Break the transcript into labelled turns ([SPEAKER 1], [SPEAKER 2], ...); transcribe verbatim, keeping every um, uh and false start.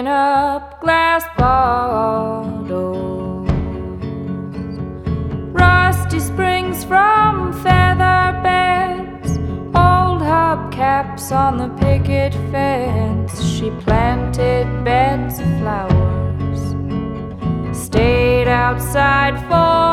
[SPEAKER 1] opening up glass bottles, rusty springs from feather beds, old hubcaps on the picket fence. She planted beds of flowers, stayed outside for